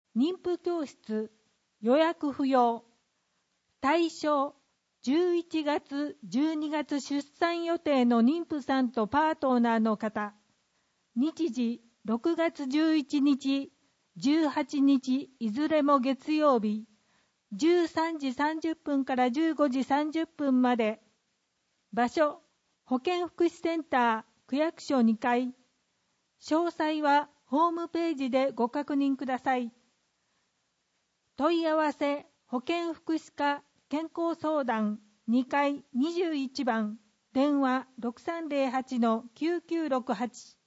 妊婦教室予約不要。対象11月、12月出産予定の妊婦さんとパートナーの方。日時6月11日、18日いずれも月曜日。13時30分から15時30分まで。場所、保健福祉センター、区役所2階。詳細はホームページでご確認ください。問い合わせ、保健福祉課健康相談2階21番、電話 6308-9968